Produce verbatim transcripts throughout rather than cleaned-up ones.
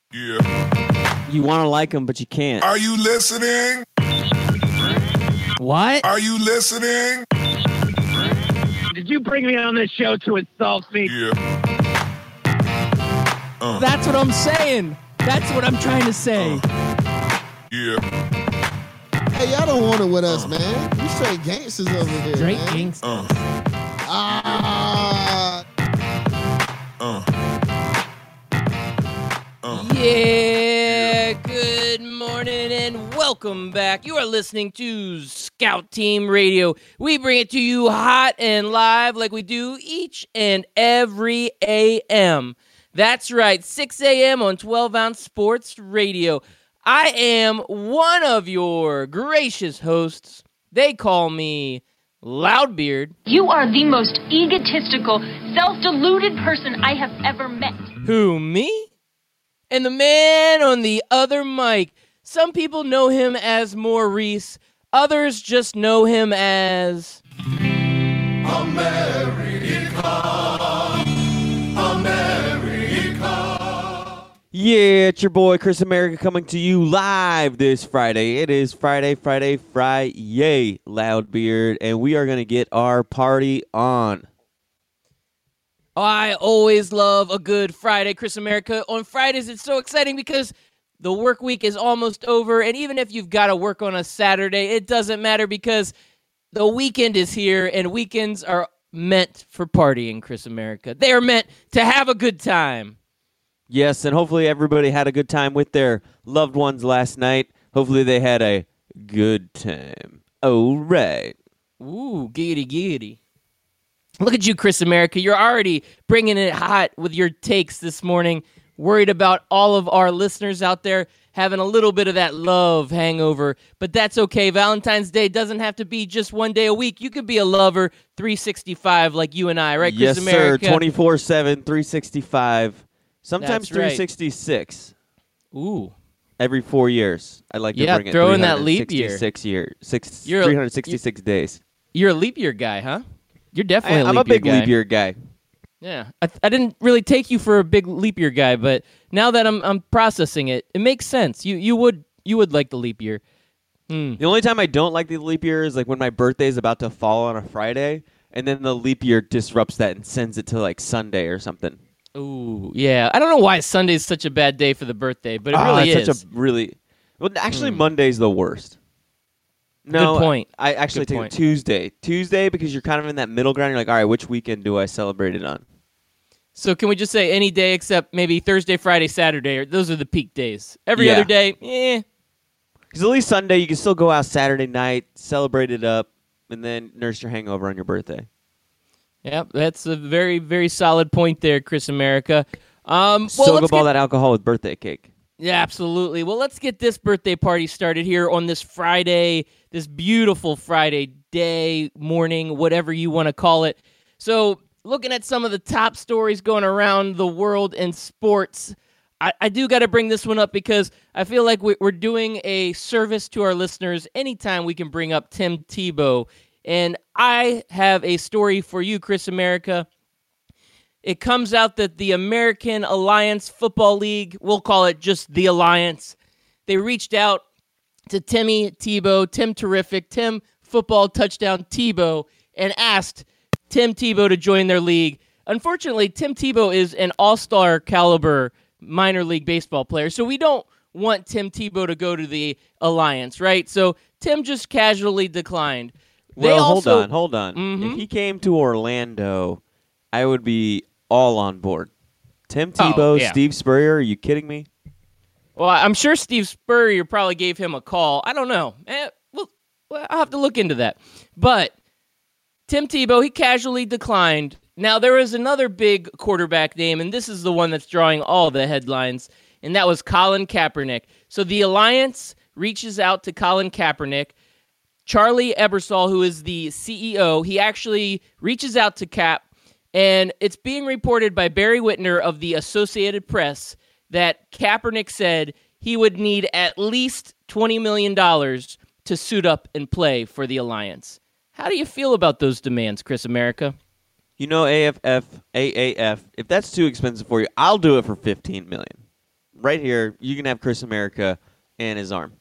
Yeah. You want to like him, but you can't. Are you listening? What? Are you listening? Did you bring me on this show to insult me? Yeah. Uh. That's what I'm saying. That's what I'm trying to say. Uh. Yeah. Hey, y'all don't want it with us, uh. man. We straight gangsters over here, Straight man. gangsters. Uh. Ah. Uh. Uh. Yeah, good morning and welcome back. You are listening to Scout Team Radio. We bring it to you hot and live like we do each and every A M. That's right, six a.m. on twelve ounce Sports Radio. I am one of your gracious hosts. They call me Loudbeard. You are the most egotistical, self-deluded person I have ever met. Who, me? And the man on the other mic. Some people know him as Maurice. Others just know him as... America. America. Yeah, it's your boy Chris America coming to you live this Friday. It is Friday, Friday, Friday, Loudbeard, and we are going to get our party on. I always love a good Friday, Chris America. On Fridays, it's so exciting because the work week is almost over, and even if you've got to work on a Saturday, it doesn't matter because the weekend is here, and weekends are meant for partying, Chris America. They are meant to have a good time. Yes, and hopefully everybody had a good time with their loved ones last night. Hopefully they had a good time. All right. Ooh, giggity, giggity. Look at you, Chris America. You're already bringing it hot with your takes this morning. Worried about all of our listeners out there having a little bit of that love hangover. But that's okay. Valentine's Day doesn't have to be just one day a week. You could be a lover three sixty-five like you and I, right, Chris yes, America? Yes, sir. twenty-four seven, three sixty-five. Sometimes That's right. three sixty-six. Ooh. Every four years. I like to yeah, bring it throw in that leap year. Six year, six, You're a- three hundred sixty-six days. You're a leap year guy, huh? You're definitely I, a I'm leap a big year guy. leap year guy. Yeah, I, I didn't really take you for a big leap year guy, but now that I'm I'm processing it, it makes sense. You you would you would like the leap year. Hmm. The only time I don't like the leap year is like when my birthday is about to fall on a Friday, and then the leap year disrupts that and sends it to like Sunday or something. Ooh, yeah. I don't know why Sunday is such a bad day for the birthday, but it Ah, really it's is. Such a really well. Actually, Hmm. Monday's the worst. No, Good point. I actually Good take point. Tuesday. Tuesday because you're kind of in that middle ground. You're like, all right, which weekend do I celebrate it on? So can we just say any day except maybe Thursday, Friday, Saturday? Or those are the peak days. Every Yeah. other day, eh. Because at least Sunday you can still go out Saturday night, celebrate it up, and then nurse your hangover on your birthday. Yep, that's a very, very solid point there, Chris America. Um, well, Soak let's up all get- that alcohol with birthday cake. Yeah, absolutely. Well, let's get this birthday party started here on this Friday, this beautiful Friday day, morning, whatever you want to call it. So, looking at some of the top stories going around the world in sports, I, I do got to bring this one up because I feel like we, we're doing a service to our listeners anytime we can bring up Tim Tebow. And I have a story for you, Chris America. It comes out that the American Alliance Football League, we'll call it just the Alliance, they reached out to Timmy Tebow, Tim Terrific, Tim Football Touchdown Tebow, and asked Tim Tebow to join their league. Unfortunately, Tim Tebow is an all-star caliber minor league baseball player, so we don't want Tim Tebow to go to the Alliance, right? So Tim just casually declined. They Well, also, hold on, hold on. Mhm. If he came to Orlando, I would be all on board. Tim Oh, Tebow, yeah. Steve Spurrier, are you kidding me? Well, I'm sure Steve Spurrier probably gave him a call. I don't know. Eh, well, well, I'll have to look into that. But Tim Tebow, he casually declined. Now, there is another big quarterback name, and this is the one that's drawing all the headlines, and that was Colin Kaepernick. So the Alliance reaches out to Colin Kaepernick. Charlie Ebersol, who is the C E O, he actually reaches out to Cap, and it's being reported by Barry Whitner of the Associated Press that Kaepernick said he would need at least twenty million dollars to suit up and play for the Alliance. How do you feel about those demands, Chris America? You know, A F F, A A F, if that's too expensive for you, I'll do it for fifteen million dollars. right here, you can have Chris America and his arm.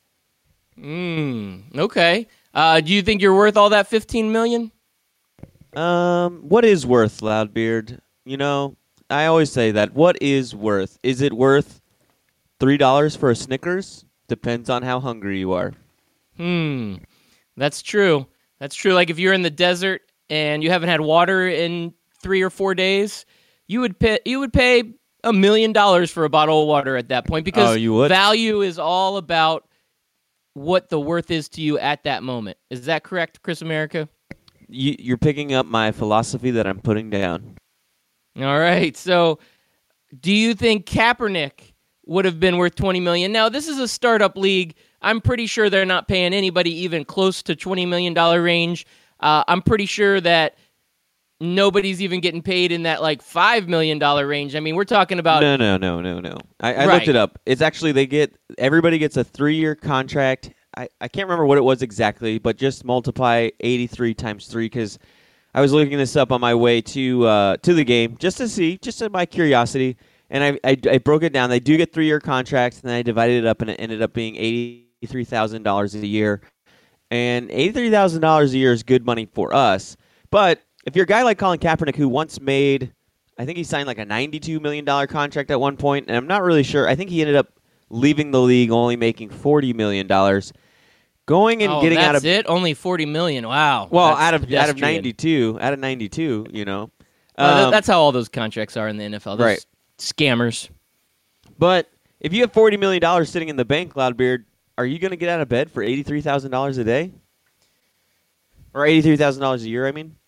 Mm, okay. Uh, do you think you're worth all that fifteen million dollars? Um, what is worth, Loudbeard? You know, I always say that. What is worth? Is it worth three dollars for a Snickers? Depends on how hungry you are. Hmm. That's true. That's true. Like if you're in the desert and you haven't had water in three or four days, you would pay, you would pay a million dollars for a bottle of water at that point because Oh, you would? value is all about what the worth is to you at that moment. Is that correct, Chris America? You, you're picking up my philosophy that I'm putting down. All right. So, do you think Kaepernick would have been worth twenty million dollars? Now, this is a startup league. I'm pretty sure they're not paying anybody even close to twenty million dollars range. Uh, I'm pretty sure that nobody's even getting paid in that like five million dollars range. I mean, we're talking about No, no, no, no, no. I, I Right. looked it up. It's actually they get everybody gets a three-year contract. I, I can't remember what it was exactly, but just multiply eighty-three times three because I was looking this up on my way to uh, to the game just to see, just in my curiosity, and I, I I broke it down. They do get three-year contracts, and then I divided it up, and it ended up being eighty-three thousand dollars a year. And eighty-three thousand dollars a year is good money for us, but if you're a guy like Colin Kaepernick who once made, I think he signed like a ninety-two million dollars contract at one point, and I'm not really sure. I think he ended up leaving the league only making forty million dollars. Going and oh, getting that's out of it? Only forty million dollars. Wow. well, That's out of out of pedestrian. ninety-two, out of ninety-two, you know. Well, th- Um, that's how all those contracts are in the N F L. Those Right. Scammers. But if you have forty million dollars sitting in the bank, Loudbeard, are you going to get out of bed for eighty-three thousand dollars a day? Or eighty-three thousand dollars a year, I mean?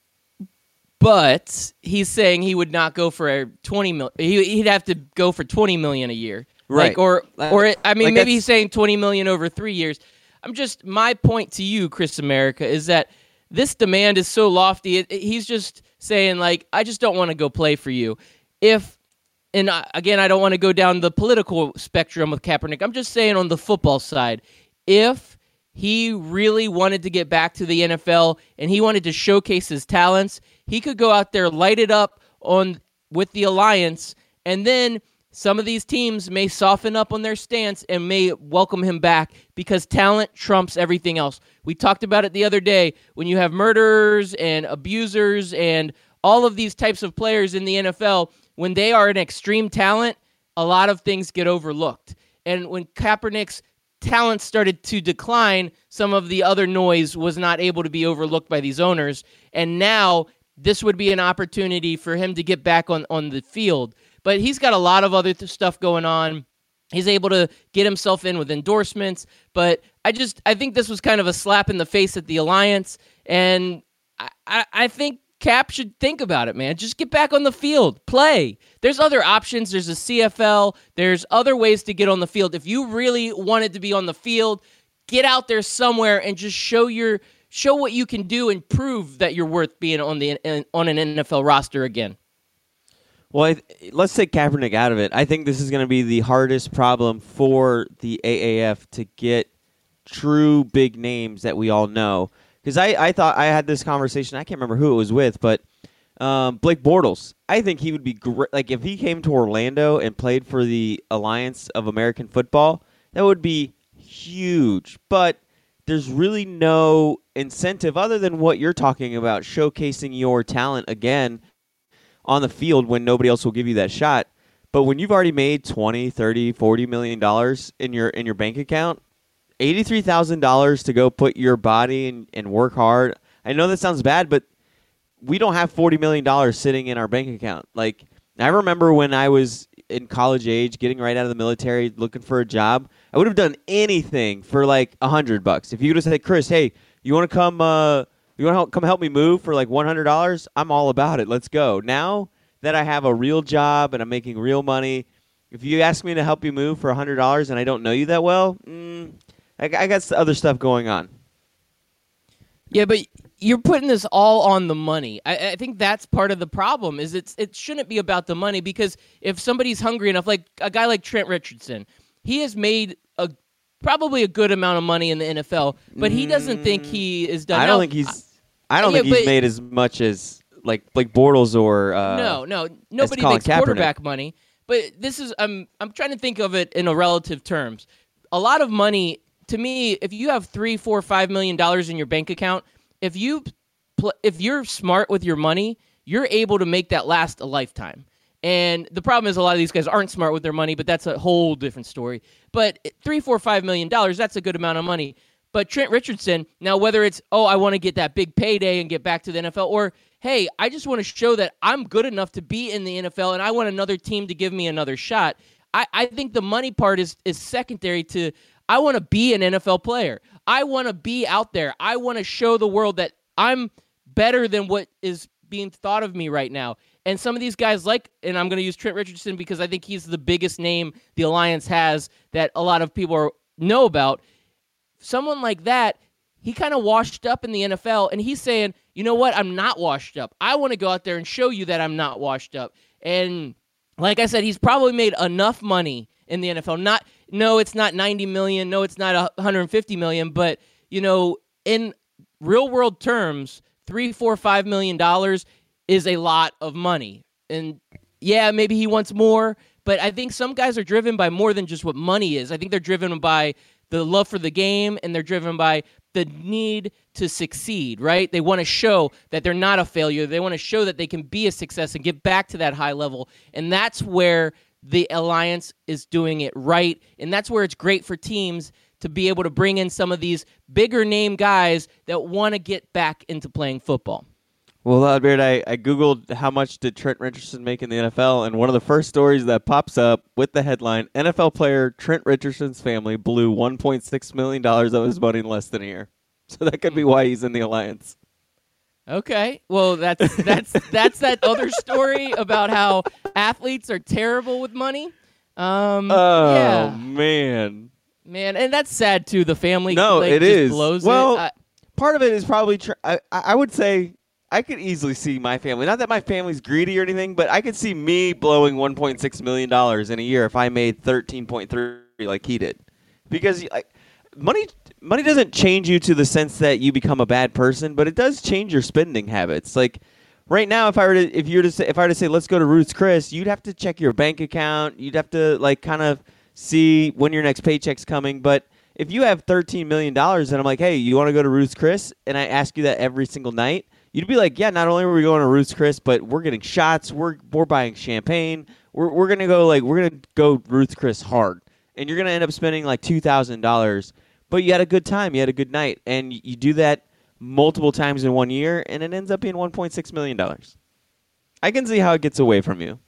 But he's saying he would not go for a twenty mil. He, he'd have to go for twenty million a year, Right. Like, or or it, I mean, Like maybe that's- he's saying twenty million over three years. I'm just my point to you, Chris America, is that this demand is so lofty. It, it- he's just saying like, I just don't want to go play for you. If and I, again, I don't want to go down the political spectrum with Kaepernick. I'm just saying on the football side, if he really wanted to get back to the N F L and he wanted to showcase his talents, he could go out there, light it up on with the Alliance, and then some of these teams may soften up on their stance and may welcome him back because talent trumps everything else. We talked about it the other day. When you have murderers and abusers and all of these types of players in the N F L, when they are an extreme talent, a lot of things get overlooked. And when Kaepernick's talent started to decline, some of the other noise was not able to be overlooked by these owners. And now this would be an opportunity for him to get back on, on the field. But he's got a lot of other th- stuff going on. He's able to get himself in with endorsements. But I just, I think this was kind of a slap in the face at the Alliance. And I, I, I think Cap should think about it, man. Just get back on the field. Play. There's other options. There's a C F L. There's other ways to get on the field. If you really wanted to be on the field, get out there somewhere and just show your show what you can do and prove that you're worth being on the on an N F L roster again. Well, I, let's take Kaepernick out of it. I think this is going to be the hardest problem for the A A F to get true big names that we all know. Because I, I thought I had this conversation. I can't remember who it was with, but um, Blake Bortles. I think he would be great. Like if he came to Orlando and played for the Alliance of American Football, that would be huge. But there's really no incentive other than what you're talking about, showcasing your talent again on the field when nobody else will give you that shot. But when you've already made twenty, thirty, forty million dollars in your in your bank account, eighty-three thousand dollars to go put your body and, and work hard. I know that sounds bad, but we don't have forty million dollars sitting in our bank account. Like, I remember when I was in college age, getting right out of the military, looking for a job, I would have done anything for like a hundred bucks. If you would have said, Chris, hey, you want to come, uh, you want to come help me move for like one hundred dollars? I'm all about it. Let's go. Now that I have a real job and I'm making real money, if you ask me to help you move for a hundred dollars and I don't know you that well, mm, I, I got other stuff going on. Yeah, but you're putting this all on the money. I, I think that's part of the problem. Is it's it shouldn't be about the money because if somebody's hungry enough, like a guy like Trent Richardson, he has made a probably a good amount of money in the N F L, but he doesn't think he is done. I don't Now, think he's. I don't yeah, think he's but- made as much as like like Bortles or uh, no, no, nobody Colin makes Kaepernick. quarterback money. but this is I'm I'm trying to think of it in a relative terms. A lot of money to me, if you have three, four, five million dollars in your bank account, if you pl- if you're smart with your money, you're able to make that last a lifetime. And the problem is a lot of these guys aren't smart with their money, but that's a whole different story. But three, four, five million dollars, that's a good amount of money. But Trent Richardson, now whether it's, oh, I want to get that big payday and get back to the N F L, or, hey, I just want to show that I'm good enough to be in the N F L and I want another team to give me another shot. I, I think the money part is is secondary to, I want to be an N F L player. I want to be out there. I want to show the world that I'm better than what is being thought of me right now. And some of these guys like, and I'm going to use Trent Richardson because I think he's the biggest name the Alliance has that a lot of people are, know about. Someone like that, he kind of washed up in the N F L, and he's saying, you know what, I'm not washed up. I want to go out there and show you that I'm not washed up. And like I said, he's probably made enough money in the N F L. Not, no, it's not ninety million dollars. No, it's not one hundred fifty million dollars. But, you know, in real-world terms, three, four, five million dollars is a lot of money. And, yeah, maybe he wants more, but I think some guys are driven by more than just what money is. I think they're driven by the love for the game, and they're driven by the need to succeed, right? They want to show that they're not a failure. They want to show that they can be a success and get back to that high level. And that's where the Alliance is doing it right. And that's where it's great for teams to be able to bring in some of these bigger name guys that want to get back into playing football. Well, Loudbeard, I, I Googled how much did Trent Richardson make in the N F L, and one of the first stories that pops up with the headline, N F L player Trent Richardson's family blew one point six million dollars of his money in less than a year. So that could be why he's in the Alliance. Okay. Well, that's that's that's that other story about how athletes are terrible with money. Um, Oh, yeah. man. Man, and that's sad, too. The family No, like, it just is. blows well, it. I, part of it is probably, tr- I, I would say, I could easily see my family. Not that my family's greedy or anything, but I could see me blowing one point six million dollars in a year if I made thirteen point three like he did. Because I, money money doesn't change you to the sense that you become a bad person, but it does change your spending habits. Like right now, if I were to if you were to say if I were to say let's go to Ruth's Chris, you'd have to check your bank account. You'd have to like kind of see when your next paycheck's coming. But if you have thirteen million dollars and I'm like, hey, you want to go to Ruth's Chris? And I ask you that every single night, you'd be like, yeah, not only are we going to Ruth's Chris, but we're getting shots, we're we're buying champagne, we're we're gonna go like we're gonna go Ruth's Chris hard, and you're gonna end up spending like two thousand dollars, but you had a good time, you had a good night, and you do that multiple times in one year, and it ends up being one point six million dollars. I can see how it gets away from you.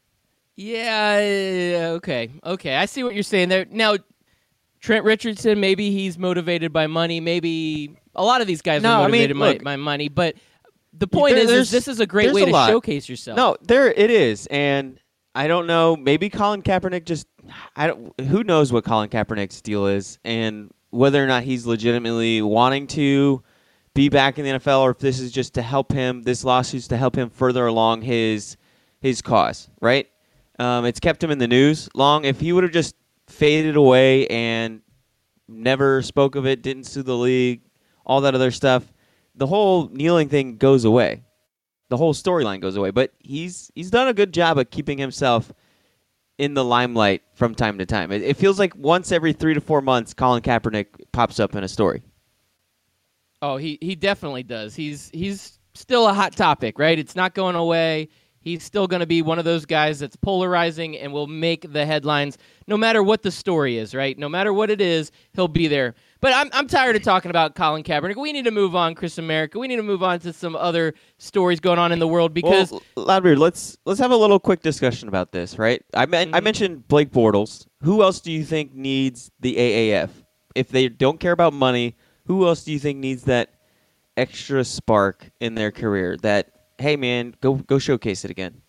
yeah, okay. Okay, I see what you're saying there. Now, Trent Richardson, maybe he's motivated by money. Maybe a lot of these guys No, are I mean, motivated by, look, by money, but the point There- is, is there's- this is a great there's way a to lot. showcase yourself. No, there it is, and I don't know. Maybe Colin Kaepernick just I don't. Who knows what Colin Kaepernick's deal is, and whether or not he's legitimately wanting to be back in the N F L, or if this is just to help him. This lawsuit's to help him further along his his cause, right? Um, it's kept him in the news long. If he would have just faded away and never spoke of it, didn't sue the league, all that other stuff, the whole kneeling thing goes away. The whole storyline goes away. But he's he's done a good job of keeping himself in the limelight from time to time. It, it feels like once every three to four months, Colin Kaepernick pops up in a story. Oh, he, he definitely does. He's he's still a hot topic, right? It's not going away. He's still going to be one of those guys that's polarizing and will make the headlines no matter what the story is, right? No matter what it is, he'll be there. But I'm I'm tired of talking about Colin Kaepernick. We need to move on, Chris America. We need to move on to some other stories going on in the world because well, Loudbeard, let's let's have a little quick discussion about this, right? I men- Mm-hmm. I mentioned Blake Bortles. Who else do you think needs the A A F? If they don't care about money, who else do you think needs that extra spark in their career? That hey, man, go go showcase it again.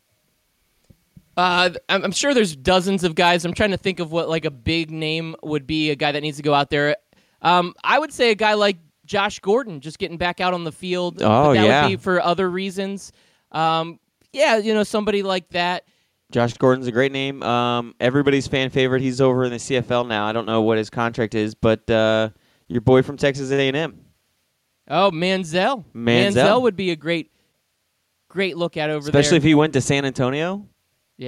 Uh, I'm, I'm sure there's dozens of guys. I'm trying to think of what like a big name would be, a guy that needs to go out there. Um, I would say a guy like Josh Gordon, just getting back out on the field. Oh, but that yeah. would be for other reasons. Um, yeah, you know, somebody like that. Josh Gordon's a great name. Um, everybody's fan favorite. He's over in the C F L now. I don't know what his contract is, but uh, your boy from Texas A and M. Oh, Manziel. Manziel. Manziel would be a great, great look at over there. Especially if he went to San Antonio. Yeah.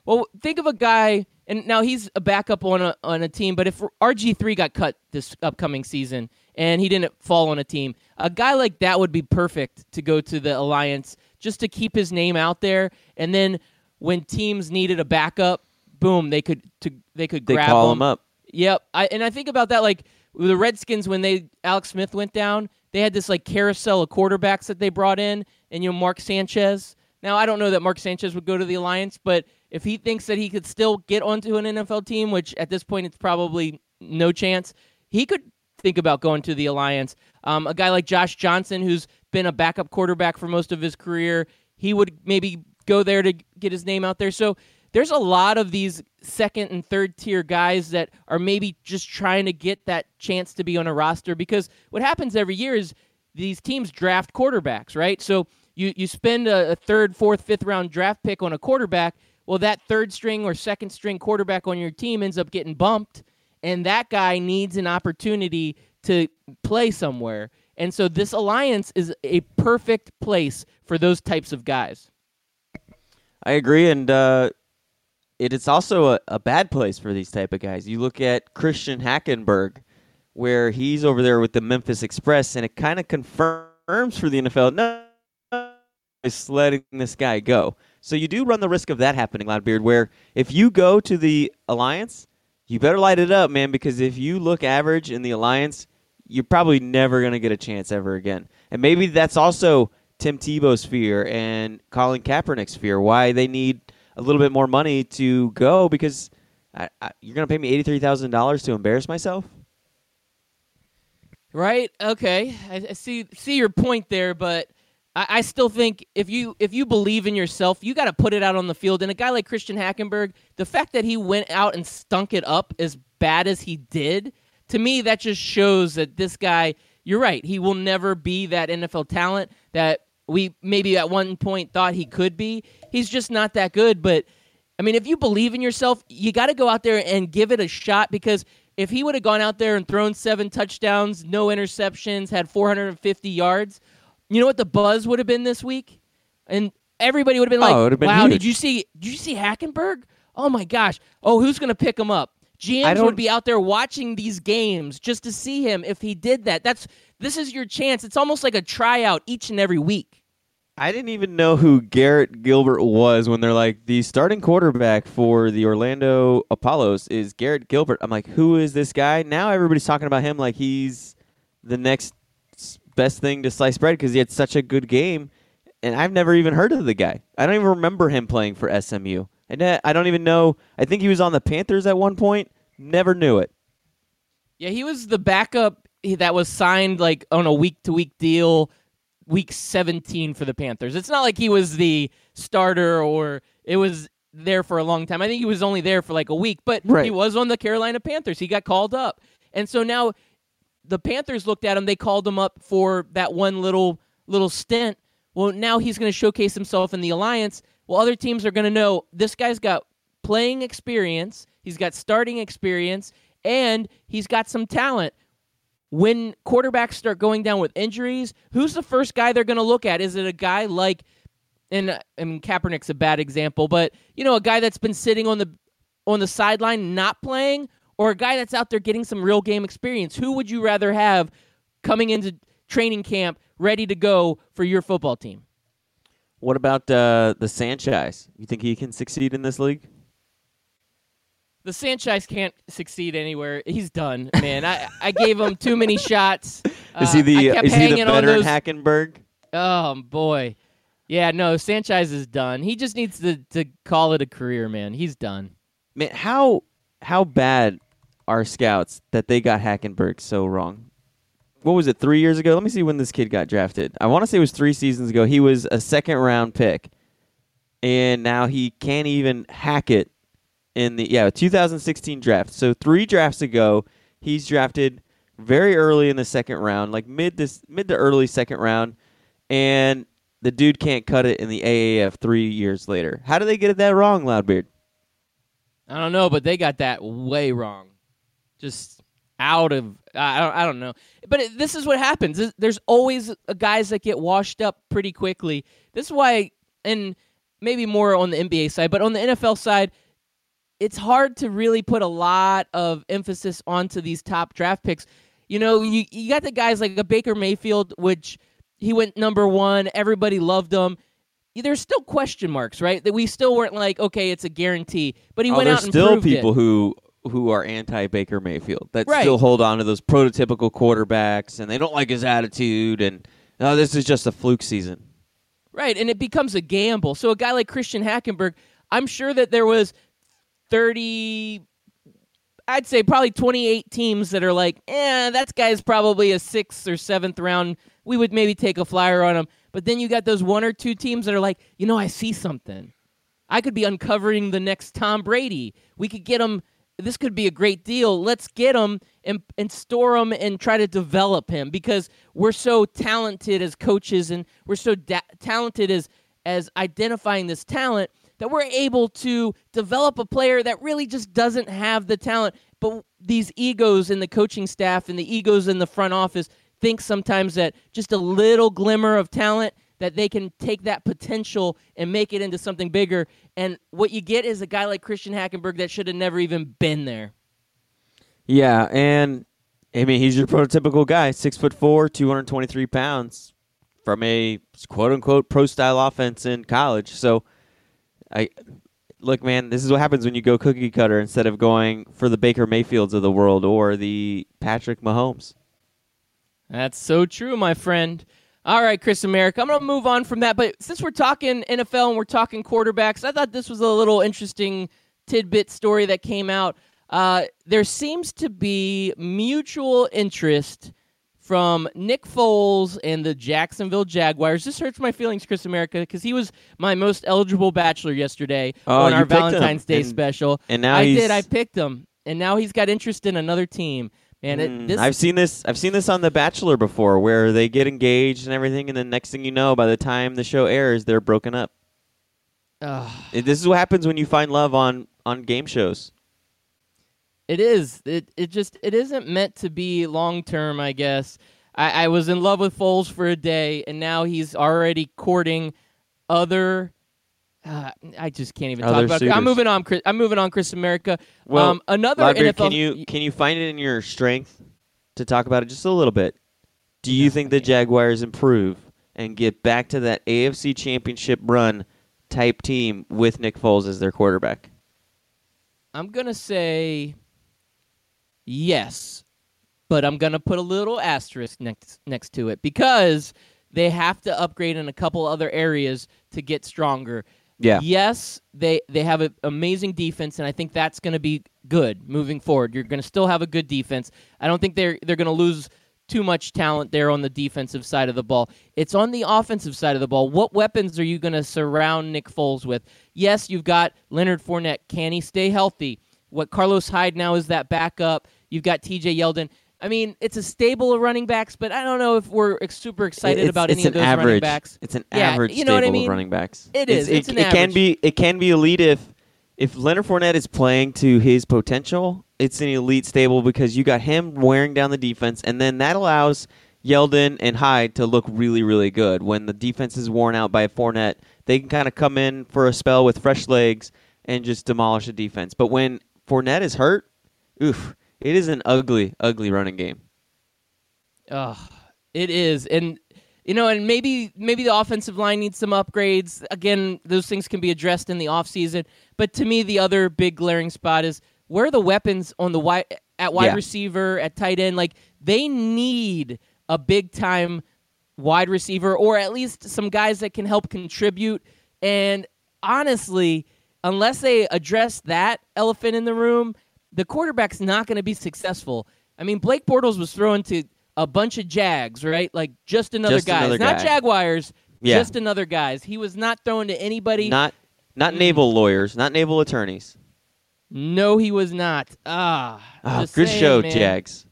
Well, think of a guy, and now he's a backup on a on a team, but if R G three got cut this upcoming season and he didn't fall on a team, a guy like that would be perfect to go to the Alliance just to keep his name out there, and then when teams needed a backup, boom, they could to they could They grab call him. him up. Yep, I, and I think about that like the Redskins when they Alex Smith went down, they had this like carousel of quarterbacks that they brought in, and you know Mark Sanchez. Now I don't know that Mark Sanchez would go to the Alliance, but if he thinks that he could still get onto an N F L team, which at this point it's probably no chance, he could think about going to the Alliance. Um, a guy like Josh Johnson, who's been a backup quarterback for most of his career, he would maybe go there to get his name out there. So there's a lot of these second and third tier guys that are maybe just trying to get that chance to be on a roster, because what happens every year is these teams draft quarterbacks, right? So you, you spend a, a third, fourth, fifth round draft pick on a quarterback. Well, that third string or second string quarterback on your team ends up getting bumped, and that guy needs an opportunity to play somewhere. And so this Alliance is a perfect place for those types of guys. I agree, and uh, it is also a, a bad place for these type of guys. You look at Christian Hackenberg, where he's over there with the Memphis Express, and it kind of confirms for the N F L, no, is letting this guy go. So you do run the risk of that happening, Loudbeard, where if you go to the Alliance, you better light it up, man, because if you look average in the Alliance, you're probably never going to get a chance ever again. And maybe that's also Tim Tebow's fear and Colin Kaepernick's fear, why they need a little bit more money to go, because I, I, you're going to pay me eighty-three thousand dollars to embarrass myself? Right? Okay. I, I see see your point there, but I, I still think if you if you believe in yourself, you got to put it out on the field. And a guy like Christian Hackenberg, the fact that he went out and stunk it up as bad as he did, to me, that just shows that this guy, you're right, he will never be that N F L talent that we maybe at one point thought he could be. He's just not that good. But, I mean, if you believe in yourself, you got to go out there and give it a shot, because if he would have gone out there and thrown seven touchdowns, no interceptions, had four hundred fifty yards, you know what the buzz would have been this week? And everybody would have been like, oh, it would have been wow, huge. did you see did you see Hackenberg? Oh, my gosh. Oh, who's going to pick him up? G I Ms don't- would be out there watching these games just to see him if he did that. That's This is your chance. It's almost like a tryout each and every week. I didn't even know who Garrett Gilbert was when they're like, the starting quarterback for the Orlando Apollos is Garrett Gilbert. I'm like, who is this guy? Now everybody's talking about him like he's the next s- best thing to slice bread because he had such a good game, and I've never even heard of the guy. I don't even remember him playing for S M U. And uh, I don't even know. I think he was on the Panthers at one point. Never knew it. Yeah, he was the backup that was signed like on a week-to-week deal, week seventeen for the Panthers. It's not like he was the starter or it was there for a long time. I think he was only there for like a week, but Right. he was on the Carolina Panthers. He got called up. And so now the Panthers looked at him. They called him up for that one little little stint. Well, now he's going to showcase himself in the Alliance. Well, other teams are going to know this guy's got playing experience, he's got starting experience, and he's got some talent. When quarterbacks start going down with injuries, who's the first guy they're going to look at? Is it a guy like, and I mean Kaepernick's a bad example, but you know, a guy that's been sitting on the on the sideline not playing, or a guy that's out there getting some real game experience? Who would you rather have coming into training camp ready to go for your football team? What about uh, the Sanchez? You think he can succeed in this league? The Sanchez can't succeed anywhere. He's done, man. I, I gave him too many shots. Is he Uh, the I kept is he the hanging on veteran those- Hackenberg? Oh, boy. Yeah, no, Sanchez is done. He just needs to, to call it a career, man. He's done. Man, how how bad are scouts that they got Hackenberg so wrong? What was it, three years ago? Let me see when this kid got drafted. I want to say it was three seasons ago. He was a second-round pick, and now he can't even hack it in the yeah two thousand sixteen draft. So three drafts ago, he's drafted very early in the second round, like mid to, mid to early second round, and the dude can't cut it in the A A F three years later. How do they get it that wrong, Loudbeard? I don't know, but they got that way wrong. Just out of I don't, I don't know. But it, this is what happens. There's- There's always uh, guys that get washed up pretty quickly. This is why, and maybe more on the N B A side, but on the N F L side, it's hard to really put a lot of emphasis onto these top draft picks. You know, you, you got the guys like a Baker Mayfield, which he went number one. Everybody loved him. There's still question marks, right? That we still weren't like, okay, it's a guarantee. But he oh, went there's out and still proved people it. who who are anti-Baker Mayfield that Right. still hold on to those prototypical quarterbacks, and they don't like his attitude, and no, this is just a fluke season. Right, and it becomes a gamble. So a guy like Christian Hackenberg, I'm sure that there was thirty, I'd say probably twenty-eight teams that are like, eh, that guy's probably a sixth or seventh round. We would maybe take a flyer on him. But then you got those one or two teams that are like, you know, I see something. I could be uncovering the next Tom Brady. We could get him. This could be a great deal. Let's get him and, and store him and try to develop him because we're so talented as coaches and we're so da- talented as, as identifying this talent that we're able to develop a player that really just doesn't have the talent. But these egos in the coaching staff and the egos in the front office think sometimes that just a little glimmer of talent that they can take that potential and make it into something bigger. And what you get is a guy like Christian Hackenberg that should have never even been there. Yeah, and I mean he's your prototypical guy, six foot four, two hundred twenty-three pounds, from a quote unquote pro style offense in college. So, I look, man, this is what happens when you go cookie cutter instead of going for the Baker Mayfields of the world or the Patrick Mahomes. That's so true, my friend. All right, Chris America, I'm going to move on from that. But since we're talking N F L and we're talking quarterbacks, I thought this was a little interesting tidbit story that came out. Uh, there seems to be mutual interest from Nick Foles and the Jacksonville Jaguars. This hurts my feelings, Chris America, because he was my most eligible bachelor yesterday Oh, on you our picked him. Valentine's Day And- special. and now I he's- did. I picked him, and now he's got interest in another team. Man, it, Mm, this I've seen this. I've seen this on The Bachelor before, where they get engaged and everything, and then next thing you know, by the time the show airs, they're broken up. Ugh. It, this is what happens when you find love on, on game shows. It is. It it just it isn't meant to be long term, I guess. I, I was in love with Foles for a day, and now he's already courting other. Uh, I just can't even Other talk about. it. suitors. I'm moving on. Chris, I'm moving on. Chris America. Well, um, another Loudbeard, N F L. can you can you find it in your strength to talk about it just a little bit? Do you think the Jaguars improve and get back to that A F C Championship run type team with Nick Foles as their quarterback? I'm gonna say yes, but I'm gonna put a little asterisk next next to it because they have to upgrade in a couple other areas to get stronger. Yeah. Yes, they they have an amazing defense, and I think that's going to be good moving forward. You're going to still have a good defense. I don't think they're they're going to lose too much talent there on the defensive side of the ball. It's on the offensive side of the ball. What weapons are you going to surround Nick Foles with? Yes, you've got Leonard Fournette. Can he stay healthy? What Carlos Hyde now is that backup. You've got T J Yeldon. I mean, it's a stable of running backs, but I don't know if we're ex- super excited It's- about it's any of an those average, running backs. It's an Yeah, average you know what I stable mean? of running backs. It is. It's, It's it, an it can average. be. It can be elite if if Leonard Fournette is playing to his potential. It's an elite stable because you got him wearing down the defense, and then that allows Yeldon and Hyde to look really, really good. When the defense is worn out by Fournette, they can kind of come in for a spell with fresh legs and just demolish the defense. But when Fournette is hurt, oof, it is an ugly, ugly running game. Ugh, it is, and you know, and maybe maybe the offensive line needs some upgrades. Again, those things can be addressed in the offseason. But to me, the other big glaring spot is where are the weapons on the wide at wide Yeah. receiver, at tight end. Like they need a big time wide receiver, or at least some guys that can help contribute. And honestly, unless they address that elephant in the room, the quarterback's not going to be successful. I mean, Blake Bortles was throwing to a bunch of Jags, right? Like just another Just guys, another not guy. Jaguars, Yeah. just another guys. He was not throwing to anybody. Not not naval lawyers, not naval attorneys. No, he was not. Ah, Ah, just good saying, show, man. Jags.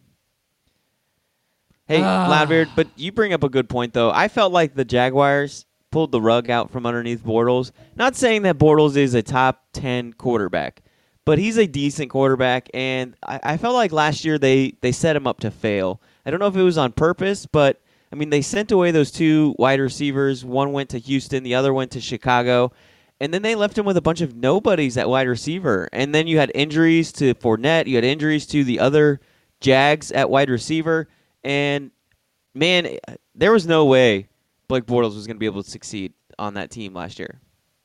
Hey, Ah. Loudbeard, but you bring up a good point, though. I felt like the Jaguars pulled the rug out from underneath Bortles. Not saying that Bortles is a top ten quarterback, but he's a decent quarterback, and I, I felt like last year they, they set him up to fail. I don't know if it was on purpose, but, I mean, they sent away those two wide receivers. One went to Houston, the other went to Chicago, And then they left him with a bunch of nobodies at wide receiver. And then you had injuries to Fournette. You had injuries to the other Jags at wide receiver. And, man, there was no way Blake Bortles was going to be able to succeed on that team last year.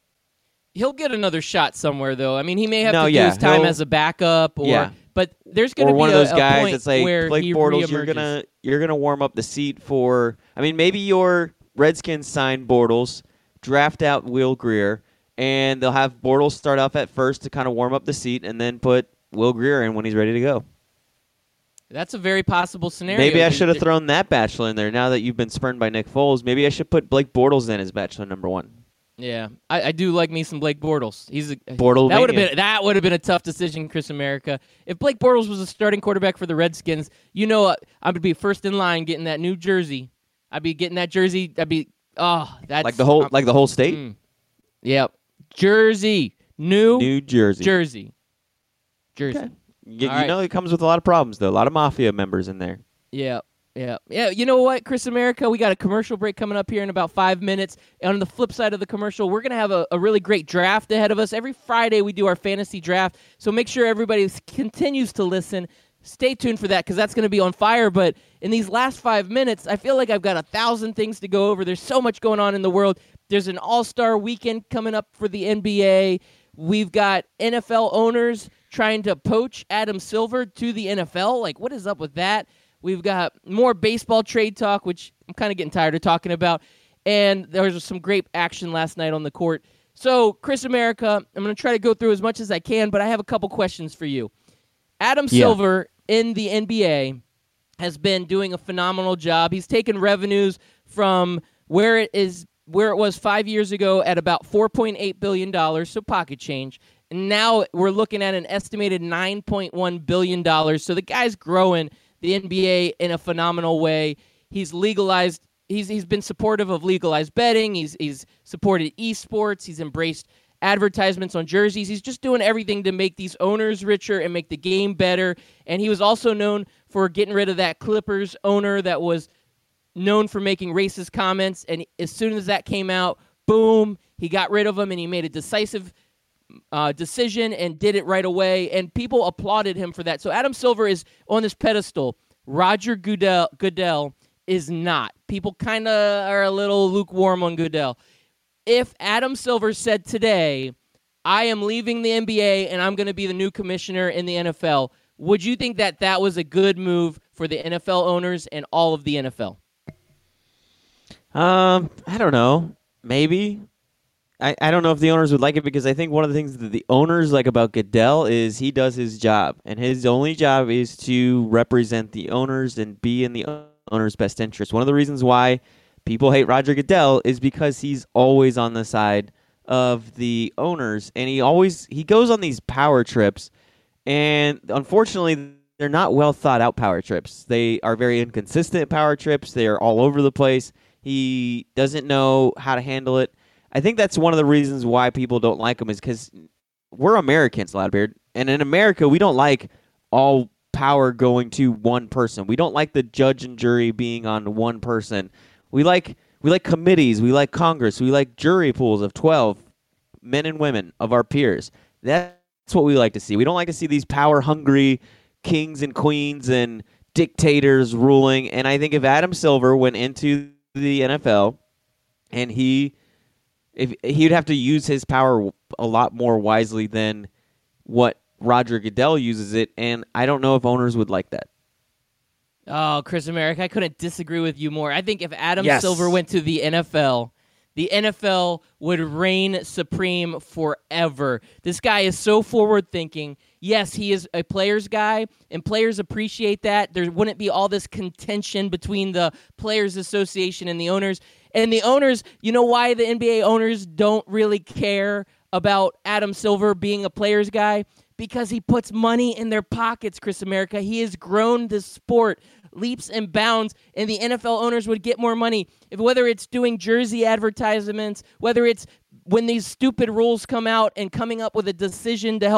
He'll get another shot somewhere, though. I mean, he may have No, to yeah, do his time he'll- as a backup, or Yeah. but there's going to Or be one a, of those a guys point that's like, where Blake he Bortles, you're reemerges. gonna you're gonna warm up the seat for. I mean, maybe your Redskins sign Bortles, draft out Will Greer, and they'll have Bortles start off at first to kind of warm up the seat, and then put Will Greer in when he's ready to go. That's a very possible scenario. Maybe I There- should have there- thrown that bachelor in there. Now that you've been spurned by Nick Foles, maybe I should put Blake Bortles in as bachelor number one. Yeah, I, I do like me some Blake Bortles. He's a, Bortlemania. that would have been that would have been a tough decision, Chris America. If Blake Bortles was a starting quarterback for the Redskins, you know, uh, I would be first in line getting that new jersey. I'd be getting that jersey. I'd be oh, that's Like the whole um, like the whole state, mm. Yep, Jersey, new, New Jersey. Jersey, Jersey. Okay. You, All you right. know, it comes with a lot of problems though. A lot of mafia members in there. Yeah, yeah, yeah. You know what, Chris America? We got a commercial break coming up here in about five minutes. And on the flip side of the commercial, we're going to have a, a really great draft ahead of us. Every Friday, we do our fantasy draft. So make sure everybody s- continues to listen. Stay tuned for that because that's going to be on fire. But in these last five minutes, I feel like I've got a thousand things to go over. There's so much going on in the world. There's an all-star weekend coming up for the N B A. We've got N F L owners trying to poach Adam Silver to the N F L. Like, what is up with that? We've got more baseball trade talk, which I'm kind of getting tired of talking about. And there was some great action last night on the court. So, Chris America, I'm going to try to go through as much as I can, but I have a couple questions for you. Adam Yeah. Silver in the N B A has been doing a phenomenal job. He's taken revenues from where it is where it was five years ago at about four point eight billion dollars, so pocket change. And now we're looking at an estimated nine point one billion dollars. So the guy's growing the N B A in a phenomenal way. He's legalized. He's he's been supportive of legalized betting. He's he's supported esports. He's embraced advertisements on jerseys. He's just doing everything to make these owners richer and make the game better. And he was also known for getting rid of that Clippers owner that was known for making racist comments. And as soon as that came out, boom, he got rid of him and he made a decisive uh, decision and did it right away. And people applauded him for that. So Adam Silver is on this pedestal. Roger Goodell, Goodell is not. People kind of are a little lukewarm on Goodell. If Adam Silver said today, I am leaving the N B A and I'm going to be the new commissioner in the N F L, would you think that that was a good move for the N F L owners and all of the N F L? Um, I don't know. Maybe. I, I don't know if the owners would like it because I think one of the things that the owners like about Goodell is he does his job. And his only job is to represent the owners and be in the owners' best interest. One of the reasons why people hate Roger Goodell is because he's always on the side of the owners. And he always he goes on these power trips. And unfortunately, they're not well thought out power trips. They are very inconsistent power trips. They are all over the place. He doesn't know how to handle it. I think that's one of the reasons why people don't like him is because we're Americans, Loudbeard. And in America, we don't like all power going to one person. We don't like the judge and jury being on one person. We like we like committees. We like Congress. We like jury pools of twelve men and women of our peers. That's what we like to see. We don't like to see these power-hungry kings and queens and dictators ruling. And I think if Adam Silver went into the N F L and he if he'd have to use his power a lot more wisely than what Roger Goodell uses it, and I don't know if owners would like that. Oh, Chris America, I couldn't disagree with you more. I think if Adam Yes. Silver went to the N F L, the N F L would reign supreme forever. This guy is so forward-thinking. Yes, he is a players guy, and players appreciate that. There wouldn't be all this contention between the Players Association and the owners. And the owners, you know why the N B A owners don't really care about Adam Silver being a players guy? Because he puts money in their pockets, Chris America. He has grown this sport leaps and bounds, and the N F L owners would get more money. If whether it's doing jersey advertisements, whether it's when these stupid rules come out and coming up with a decision to help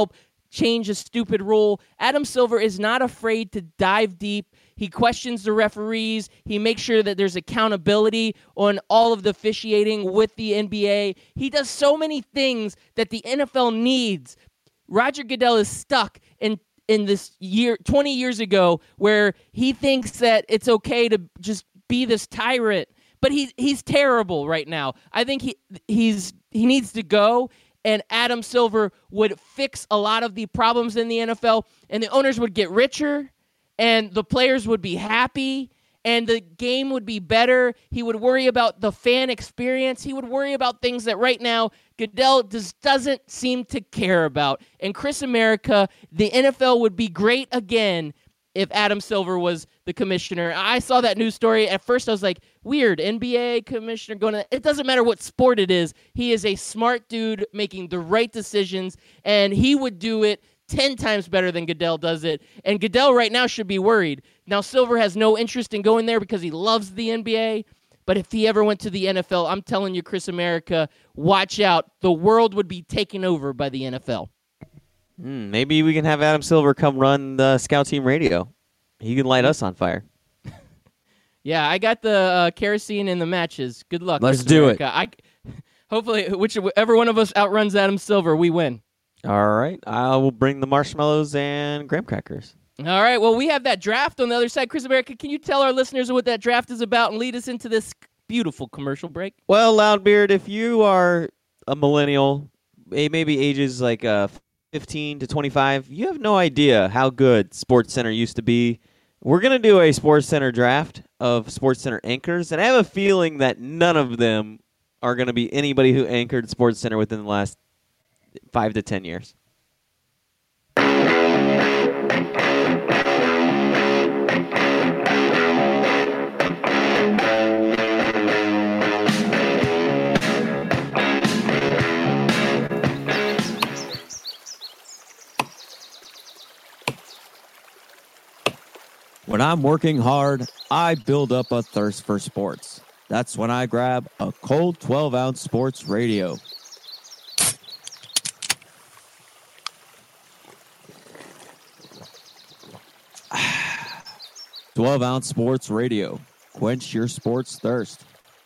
change a stupid rule. Adam Silver is not afraid to dive deep. He questions the referees. He makes sure that there's accountability on all of the officiating with the N B A. He does so many things that the N F L needs. Roger Goodell is stuck in in this year, twenty years ago, where he thinks that it's okay to just be this tyrant. But he, he's terrible right now. I think he he's he needs to go, and Adam Silver would fix a lot of the problems in the N F L, and the owners would get richer, and the players would be happy, and the game would be better. He would worry about the fan experience. He would worry about things that right now Goodell just doesn't seem to care about. And Chris America, the N F L would be great again if Adam Silver was the commissioner. I saw that news story. At first, I was like, weird, N B A commissioner going to... It doesn't matter what sport it is. He is a smart dude making the right decisions, and he would do it ten times better than Goodell does it. And Goodell right now should be worried. Now, Silver has no interest in going there because he loves the N B A, but if he ever went to the N F L, I'm telling you, Chris America, watch out. The world would be taken over by the N F L. Hmm, maybe we can have Adam Silver come run the Scout Team Radio. He can light us on fire. Yeah, I got the uh, kerosene in the matches. Good luck. Let's Chris do America. I hopefully, whichever one of us outruns Adam Silver, we win. All right. I will bring the marshmallows and graham crackers. All right. Well, we have that draft on the other side. Chris America, can you tell our listeners what that draft is about and lead us into this beautiful commercial break? Well, Loudbeard, if you are a millennial, eh, maybe ages like uh, fifteen to twenty-five, you have no idea how good SportsCenter used to be. We're going to do a SportsCenter draft of SportsCenter anchors, and I have a feeling that none of them are going to be anybody who anchored SportsCenter within the last five to ten years. When I'm working hard, I build up a thirst for sports. That's when I grab a cold twelve-ounce sports radio. twelve-ounce sports radio. Quench your sports thirst.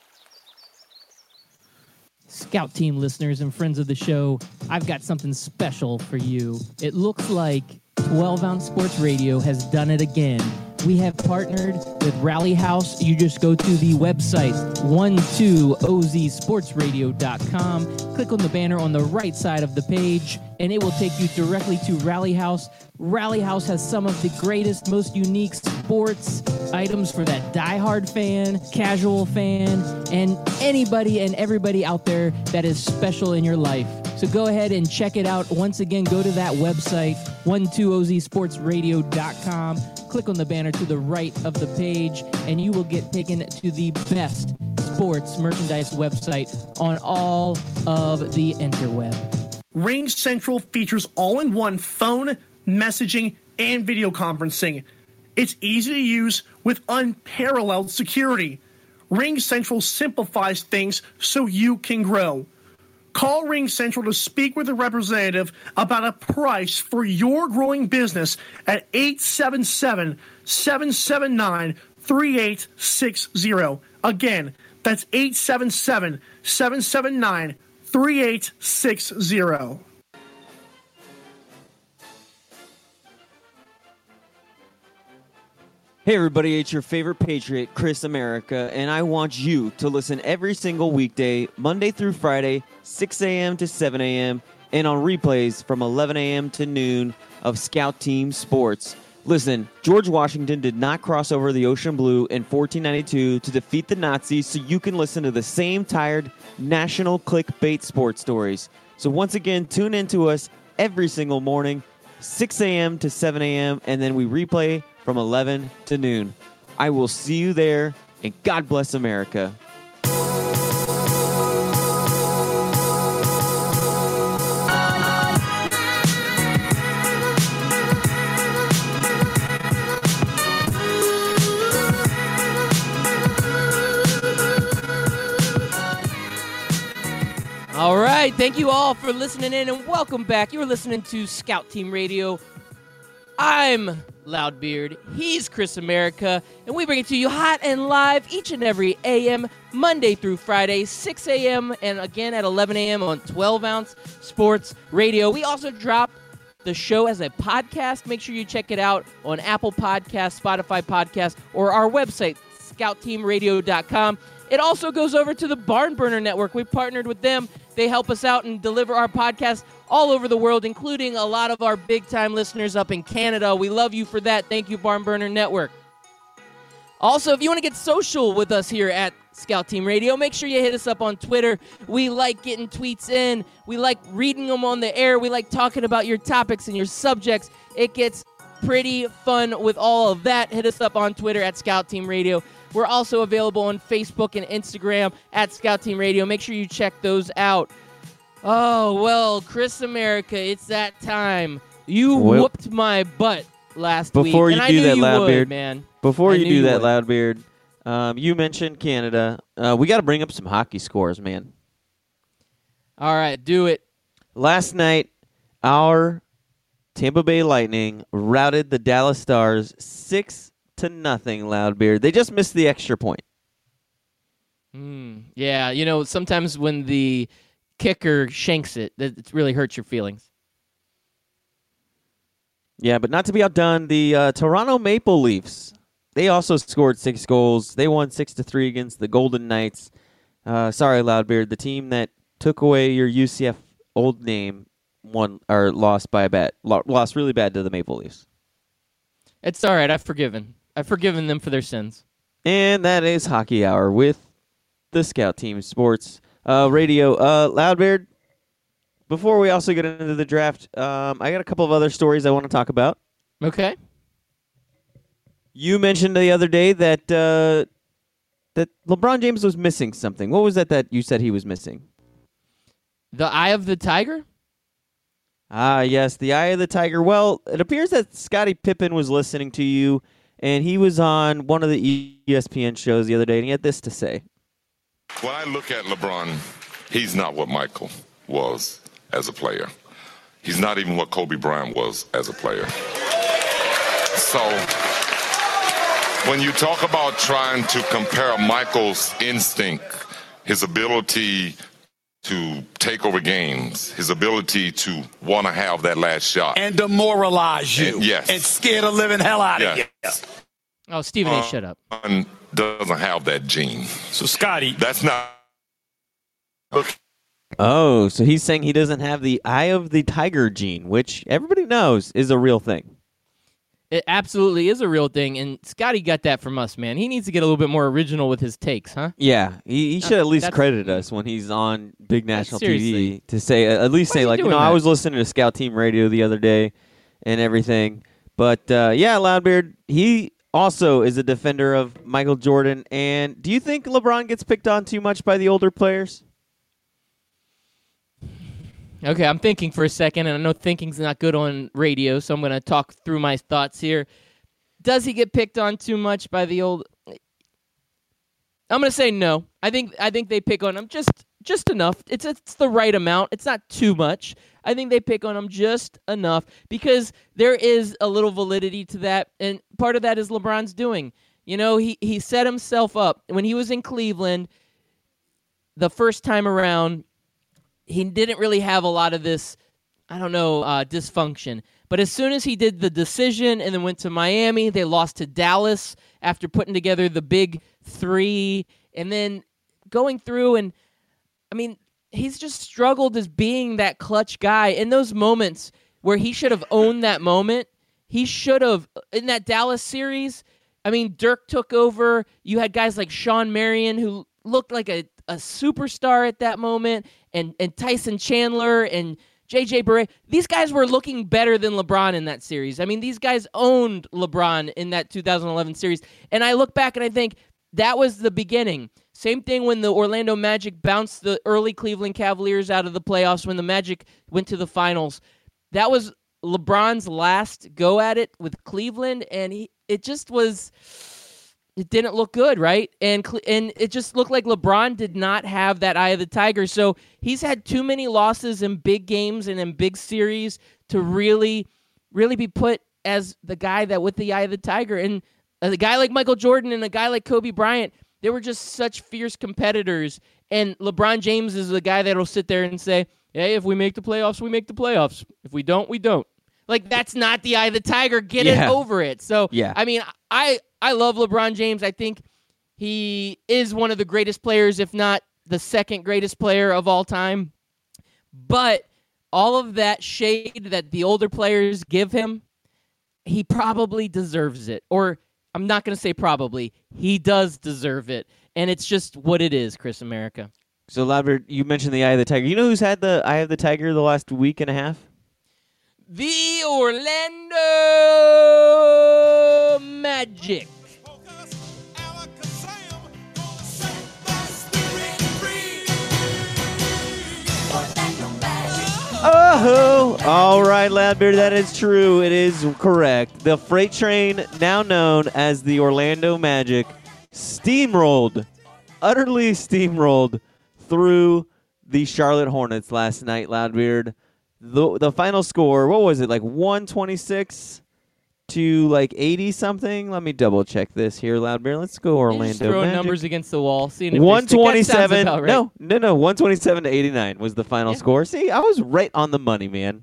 Scout Team listeners and friends of the show, I've got something special for you. It looks like twelve-ounce Sports Radio has done it again. We have partnered with Rally House. You just go to the website, twelve O Z sports radio dot com. Click on the banner on the right side of the page, and it will take you directly to Rally House. Rally House has some of the greatest, most unique sports items for that diehard fan, casual fan, and anybody and everybody out there that is special in your life. So go ahead and check it out. Once again, go to that website, twelve O Z sports radio dot com. Click on the banner to the right of the page, and you will get taken to the best sports merchandise website on all of the interweb. Ring Central features all-in-one phone, messaging, and video conferencing. It's easy to use with unparalleled security. Ring Central simplifies things so you can grow. Call Ring Central to speak with a representative about a price for your growing business at eight seven seven, seven seven nine, three eight six zero. Again, that's eight seven seven, seven seven nine, three eight six zero. Hey everybody, it's your favorite Patriot, Chris America, and I want you to listen every single weekday, Monday through Friday, six a.m. to seven a.m., and on replays from eleven a.m. to noon of Scout Team Sports. Listen, George Washington did not cross over the ocean blue in fourteen ninety-two to defeat the Nazis, so you can listen to the same tired national clickbait sports stories. So once again, tune in to us every single morning, six a.m. to seven a.m., and then we replay from eleven to noon. I will see you there, and God bless America. All right. right, thank you all for listening in, and welcome back. You're listening to Scout Team Radio. I'm Loudbeard, he's Chris America, and we bring it to you hot and live each and every A M, Monday through Friday, six a.m., and again at eleven a.m. on twelve ounce Sports Radio. We also drop the show as a podcast. Make sure you check it out on Apple Podcasts, Spotify Podcasts, or our website, scout team radio dot com. It also goes over to the Barn Burner Network. We partnered with them. They help us out and deliver our podcast all over the world, including a lot of our big-time listeners up in Canada. We love you for that. Thank you, Barn Burner Network. Also, if you want to get social with us here at Scout Team Radio, make sure you hit us up on Twitter. We like getting tweets in. We like reading them on the air. We like talking about your topics and your subjects. It gets pretty fun with all of that. Hit us up on Twitter at Scout Team Radio. We're also available on Facebook and Instagram at Scout Team Radio. Make sure you check those out. Oh, well, Chris America, it's that time. You Well, whooped my butt last week. Before you and I do knew that, you Loudbeard, would, man. Before I you knew do you that, would. Loudbeard, um, you mentioned Canada. Uh, we got to bring up some hockey scores, man. All right, do it. Last night, our Tampa Bay Lightning routed the Dallas Stars six to nothing. Loudbeard. They just missed the extra point. Mm, yeah, you know, sometimes when the kicker shanks it, that it really hurts your feelings. Yeah, but not to be outdone, the uh, Toronto Maple Leafs. They also scored six goals. They won six to three against the Golden Knights. Uh, sorry, Loudbeard. The team that took away your U C F old name won or lost by a bet. Lost really bad to the Maple Leafs. It's all right. I've forgiven. I've forgiven them for their sins. And that is Hockey Hour with the Scout Team Sports uh, Radio. Uh, Loudbeard, before we also get into the draft, um, I got a couple of other stories I want to talk about. Okay. You mentioned the other day that uh, that LeBron James was missing something. What was that that you said he was missing? The Eye of the Tiger? Ah, yes, the Eye of the Tiger. Well, it appears that Scottie Pippen was listening to you, and he was on one of the E S P N shows the other day, and he had this to say. When I look at LeBron, he's not what Michael was as a player. He's not even what Kobe Bryant was as a player. So when you talk about trying to compare Michael's instinct, his ability to take over games, his ability to want to have that last shot. And demoralize you. And, yes. And scare the living hell out of yes. you. Oh, Stephen A., Uh, shut up. Doesn't have that gene. So, Scotty. That's not. Look. Oh, so he's saying he doesn't have the Eye of the Tiger gene, which everybody knows is a real thing. It absolutely is a real thing, and Scotty got that from us, man. He needs to get a little bit more original with his takes, huh? Yeah, he, he should at least That's- credit us when he's on big national T V seriously. to say at least Why say is he like, you doing know, I that? was listening to Scout Team Radio the other day and everything. But uh, yeah, Loudbeard, he also is a defender of Michael Jordan. And do you think LeBron gets picked on too much by the older players? Okay, I'm thinking for a second, and I know thinking's not good on radio, so I'm going to talk through my thoughts here. Does he get picked on too much by the old? I'm going to say no. I think I think they pick on him just just enough. It's it's the right amount. It's not too much. I think they pick on him just enough because there is a little validity to that, and part of that is LeBron's doing. You know, he he set himself up when he was in Cleveland the first time around. He didn't really have a lot of this, I don't know, uh, dysfunction. But as soon as he did the decision and then went to Miami, they lost to Dallas after putting together the big three. And then going through and, I mean, he's just struggled as being that clutch guy. In those moments where he should have owned that moment, he should have, in that Dallas series, I mean, Dirk took over. You had guys like Sean Marion who looked like a, a superstar at that moment, and, and Tyson Chandler and J J Barea. These guys were looking better than LeBron in that series. I mean, these guys owned LeBron in that two thousand eleven series. And I look back and I think that was the beginning. Same thing when the Orlando Magic bounced the early Cleveland Cavaliers out of the playoffs, when the Magic went to the finals. That was LeBron's last go at it with Cleveland, and he, it just was... it didn't look good, right? And and it just looked like LeBron did not have that eye of the tiger. So he's had too many losses in big games and in big series to really, really be put as the guy that with the eye of the tiger. And a guy like Michael Jordan and a guy like Kobe Bryant, they were just such fierce competitors. And LeBron James is the guy that'll sit there and say, hey, if we make the playoffs, we make the playoffs. If we don't, we don't. Like, that's not the eye of the tiger. Get Yeah. it over it. So, Yeah. I mean, I, I love LeBron James. I think he is one of the greatest players, if not the second greatest player of all time. But all of that shade that the older players give him, he probably deserves it. Or I'm not going to say probably. He does deserve it. And it's just what it is, Chris America. So, Loudbeard, you mentioned the eye of the tiger. You know who's had the eye of the tiger the last week and a half? The Orlando Magic. Oh, all right, Loudbeard, that is true. It is correct. The freight train, now known as the Orlando Magic, steamrolled, utterly steamrolled through the Charlotte Hornets last night, Loudbeard. The the final score, what was it, like one twenty-six to like eighty something? Let me double check this here, Loudbeard. Let's go Orlando Just throwing Magic. numbers against the wall, seeing if one twenty-seven. That sounds about right. No, no, no. one twenty-seven to eighty-nine was the final Yeah. score. See, I was right on the money, man.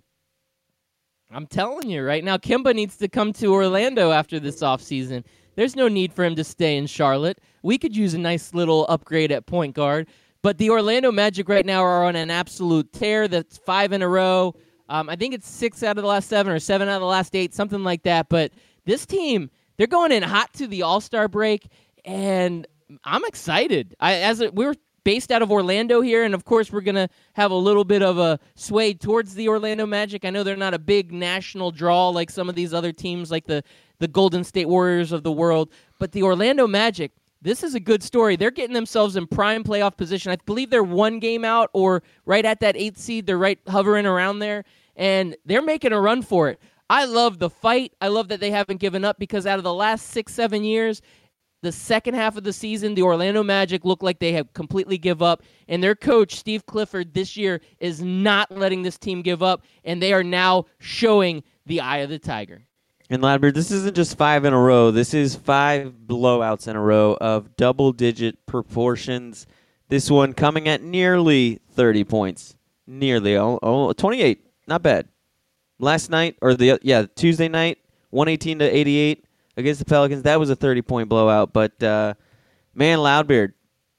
I'm telling you right now, Kemba needs to come to Orlando after this offseason. There's no need for him to stay in Charlotte. We could use a nice little upgrade at point guard. But the Orlando Magic right now are on an absolute tear. That's five in a row. Um, I think it's six out of the last seven or seven out of the last eight, something like that. But this team, they're going in hot to the All-Star break, and I'm excited. I as a, we're based out of Orlando here, and of course we're going to have a little bit of a sway towards the Orlando Magic. I know they're not a big national draw like some of these other teams, like the, the Golden State Warriors of the world, but the Orlando Magic, this is a good story. They're getting themselves in prime playoff position. I believe they're one game out or right at that eighth seed. They're right hovering around there, and they're making a run for it. I love the fight. I love that they haven't given up because out of the last six, seven years, the second half of the season, the Orlando Magic look like they have completely give up, and their coach, Steve Clifford, this year is not letting this team give up, and they are now showing the eye of the tiger. And Loudbeard, this isn't just five in a row. This is five blowouts in a row of double-digit proportions. This one coming at nearly thirty points. Nearly. Oh, oh, twenty-eight. Not bad. Last night, or the yeah, Tuesday night, one eighteen to eighty-eight against the Pelicans. That was a thirty-point blowout. But, uh, man, Loudbeard.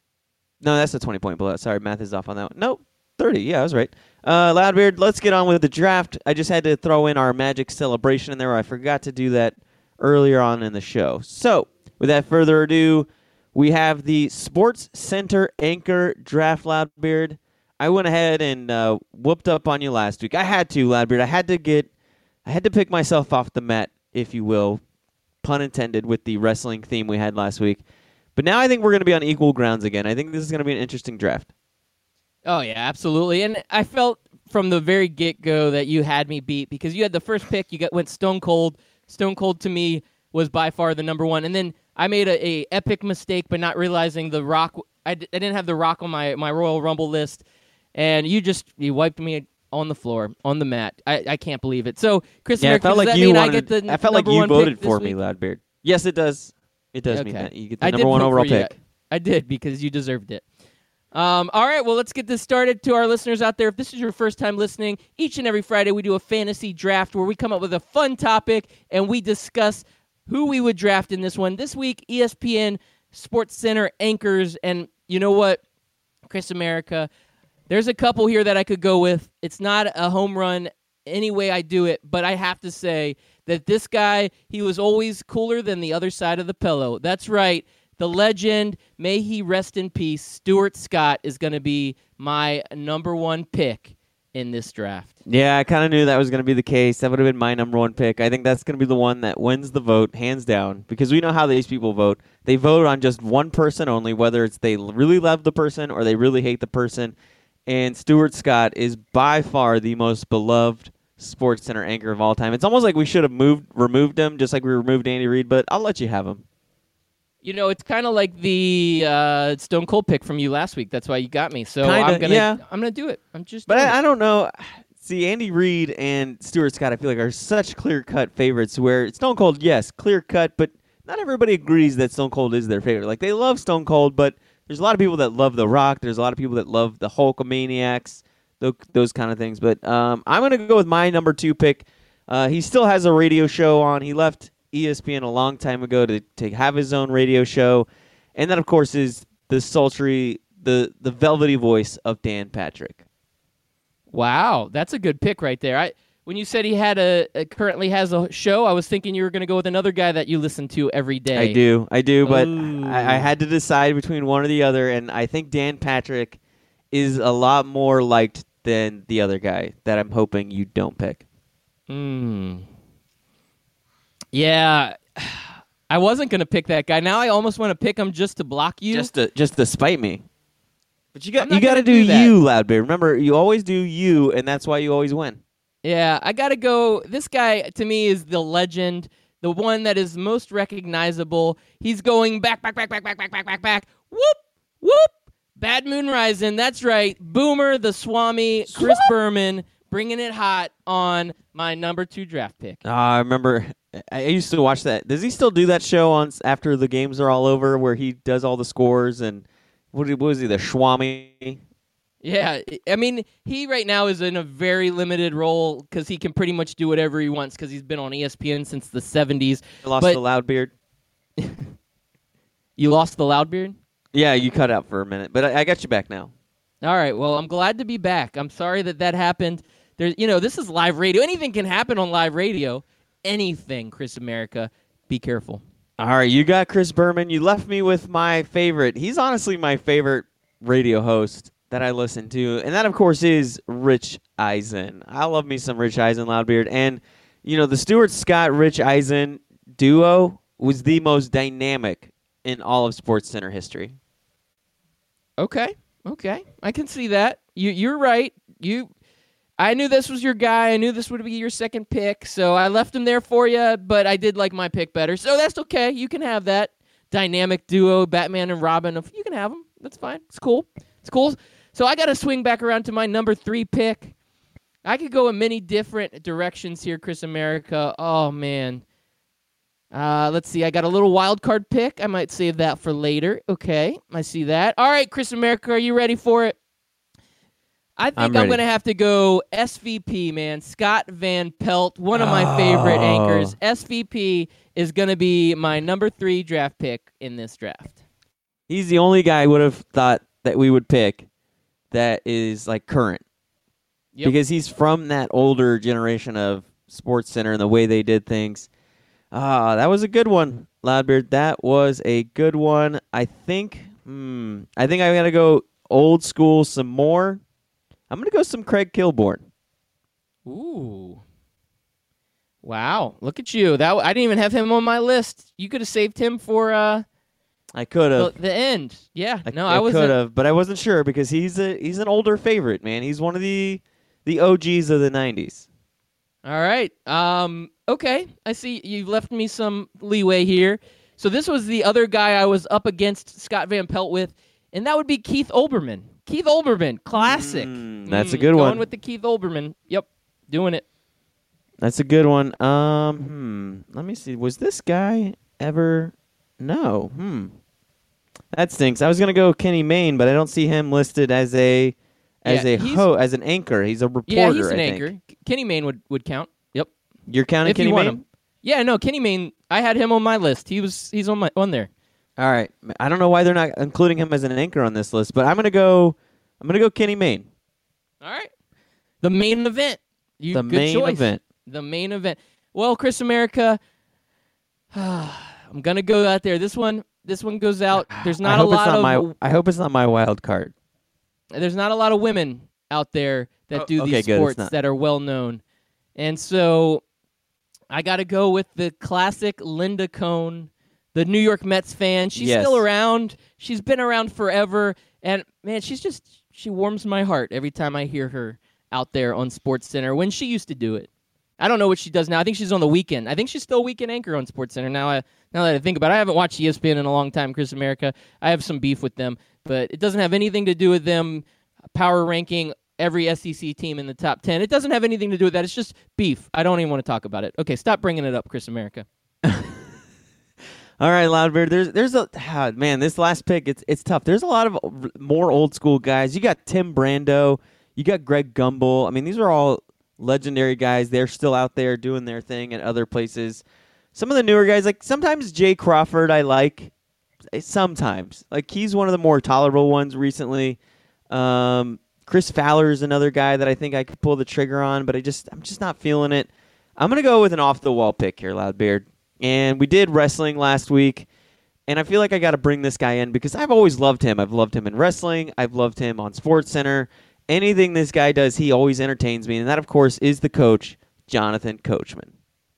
No, that's a twenty-point blowout. Sorry, math is off on that one. Nope, thirty. Yeah, I was right. Uh, Loudbeard, let's get on with the draft. I just had to throw in our Magic celebration in there. I forgot to do that earlier on in the show. So, without further ado, we have the Sports Center Anchor Draft, Loudbeard. I went ahead and uh, whooped up on you last week. I had to, Loudbeard. I had to get, I had to pick myself off the mat, if you will, pun intended, with the wrestling theme we had last week. But now I think we're going to be on equal grounds again. I think this is going to be an interesting draft. Oh, yeah, absolutely. And I felt from the very get-go that you had me beat because you had the first pick. You got went Stone Cold. Stone Cold, to me, was by far the number one. And then I made a, a epic mistake by not realizing The Rock. I, d- I didn't have The Rock on my, my Royal Rumble list. And you just you wiped me on the floor, on the mat. I, I can't believe it. So, Chris Yeah, America, I felt does like that you mean wanted, I get the I felt like number you one voted pick for this me, week? Loudbeard. Yes, it does. It does mean Okay. that. You get the I number did one vote overall for you. pick. I did because you deserved it. Um, all right, well, let's get this started. To our listeners out there, if this is your first time listening, each and every Friday we do a fantasy draft where we come up with a fun topic and we discuss who we would draft in this one. This week, E S P N Sports Center anchors, and you know what, Chris America, there's a couple here that I could go with. It's not a home run any way I do it, but I have to say that this guy, he was always cooler than the other side of the pillow. That's right. The legend, may he rest in peace, Stuart Scott is going to be my number one pick in this draft. Yeah, I kind of knew that was going to be the case. That would have been my number one pick. I think that's going to be the one that wins the vote, hands down, because we know how these people vote. They vote on just one person only, whether it's they really love the person or they really hate the person. And Stuart Scott is by far the most beloved Sports Center anchor of all time. It's almost like we should have moved, removed him, just like we removed Andy Reid, but I'll let you have him. You know, it's kind of like the uh, Stone Cold pick from you last week. That's why you got me. So Kinda, I'm gonna, yeah. I'm gonna do it. I'm just. But doing I, I it. don't know. See, Andy Reid and Stuart Scott, I feel like, are such clear-cut favorites where Stone Cold, yes, clear-cut, but not everybody agrees that Stone Cold is their favorite. Like, they love Stone Cold, but there's a lot of people that love The Rock. There's a lot of people that love the Hulkamaniacs, those, those kind of things. But um, I'm going to go with my number two pick. Uh, he still has a radio show on. He left E S P N a long time ago to, to have his own radio show. And that, of course, is the sultry, the, the velvety voice of Dan Patrick. Wow, that's a good pick right there. I when you said he had a, a currently has a show, I was thinking you were going to go with another guy that you listen to every day. I do, I do, but Ooh. I, I had to decide between one or the other, and I think Dan Patrick is a lot more liked than the other guy that I'm hoping you don't pick. Hmm. Yeah, I wasn't going to pick that guy. Now I almost want to pick him just to block you. Just to just to spite me. But you got I'm not you got to gonna do, do that. you, Loudbeard. Remember, you always do you, and that's why you always win. Yeah, I got to go. This guy, to me, is the legend, the one that is most recognizable. He's going back, back, back, back, back, back, back, back, back. Whoop, whoop. Bad Moon Rising. That's right. Boomer, the Swami, Chris Berman, bringing it hot on my number two draft pick. Uh, I remember I used to watch that. Does he still do that show on after the games are all over where he does all the scores and what, what was he, the Swami? Yeah, I mean, he right now is in a very limited role because he can pretty much do whatever he wants because he's been on E S P N since the seventies. I lost But- the Loudbeard. You lost the Loudbeard? Yeah, you cut out for a minute, but I, I got you back now. All right, well, I'm glad to be back. I'm sorry that that happened. There's, you know, this is live radio. Anything can happen on live radio. Anything, Chris America. Be careful. All right, you got Chris Berman. You left me with my favorite. He's honestly my favorite radio host that I listen to, and that, of course, is Rich Eisen. I love me some Rich Eisen, Loudbeard. And, you know, the Stuart Scott-Rich Eisen duo was the most dynamic in all of SportsCenter history. Okay, okay. I can see that. You, you're right. You, I knew this was your guy. I knew this would be your second pick, so I left him there for you, but I did like my pick better, so that's okay. You can have that dynamic duo, Batman and Robin. You can have them. That's fine. It's cool. It's cool. So I got to swing back around to my number three pick. I could go in many different directions here, Chris America. Oh, man. Uh, let's see. I got a little wild card pick. I might save that for later. Okay, I see that. All right, Chris America, are you ready for it? I think I'm I'm, ready. going to have to go S V P, man. Scott Van Pelt, one of my favorite Oh. anchors. S V P is going to be my number three draft pick in this draft. He's the only guy I would have thought that we would pick that is, like, current. Yep. Because he's from that older generation of SportsCenter and the way they did things. Ah, that was a good one, Loudbeard. That was a good one. I think, hmm, I think I'm gonna go old school some more. I'm gonna go some Craig Kilborn. Ooh. Wow, look at you. That I didn't even have him on my list. You could have saved him for uh, I could the, have. the end. Yeah, I, no, I, I, was could have, but I wasn't sure because he's a he's an older favorite, man. He's one of the the O Gs of the nineties. All right. Um, okay. I see you've left me some leeway here. So this was the other guy I was up against Scott Van Pelt with, and that would be Keith Olbermann. Keith Olbermann, classic. Mm, that's a Mm, good going one. with the Keith Olbermann. Yep, doing it. That's a good one. Um, hmm. Let me see. Was this guy ever? No. Hmm. That stinks. I was gonna go Kenny Mayne, but I don't see him listed as a as Yeah, a he's- ho as an anchor. He's a reporter. Yeah, he's an I think. anchor. Kenny Mayne would, would count. Yep. You're counting If Kenny you want Mayne? him. Yeah, no, Kenny Mayne. I had him on my list. He was he's on my on there. All right. I don't know why they're not including him as an anchor on this list, but I'm gonna go. I'm gonna go Kenny Mayne. All right. The main event. You, The good main choice. event. The main event. Well, Chris America, I'm gonna go out there. This one, this one goes out. There's I not a hope it's lot not of. my. I hope it's not my wild card. There's not a lot of women out there that Oh, do okay, these good, it's sports not. that are well known, and so I got to go with the classic Linda Cohn, the New York Mets fan. She's Yes. still around. She's been around forever, and man, she's just she warms my heart every time I hear her out there on SportsCenter when she used to do it. I don't know what she does now. I think she's on the weekend. I think she's still a weekend anchor on SportsCenter. Now, I, now that I think about it, I haven't watched E S P N in a long time, Chris America. I have some beef with them, but it doesn't have anything to do with them power ranking every S E C team in the top ten. It doesn't have anything to do with that. It's just beef. I don't even want to talk about it. Okay, stop bringing it up, Chris America. All right, Loudbeard. There's, there's a ah, man. This last pick, it's it's tough. There's a lot of more old school guys. You got Tim Brando. You got Greg Gumbel. I mean, these are all legendary guys. They're still out there doing their thing at other places. Some of the newer guys, like sometimes Jay Crawford, I like. Sometimes, like he's one of the more tolerable ones recently. Um, Chris Fowler is another guy that I think I could pull the trigger on, but I just I'm just not feeling it. I'm gonna go with an off the wall pick here, Loudbeard. And we did wrestling last week, and I feel like I got to bring this guy in because I've always loved him. I've loved him in wrestling. I've loved him on SportsCenter. Anything this guy does, he always entertains me, and that, of course, is the coach, Jonathan Coachman.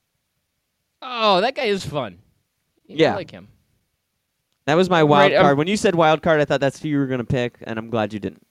Oh, that guy is fun. Yeah. I like him. That was my wild Right, um, card. When you said wild card, I thought that's who you were going to pick, and I'm glad you didn't.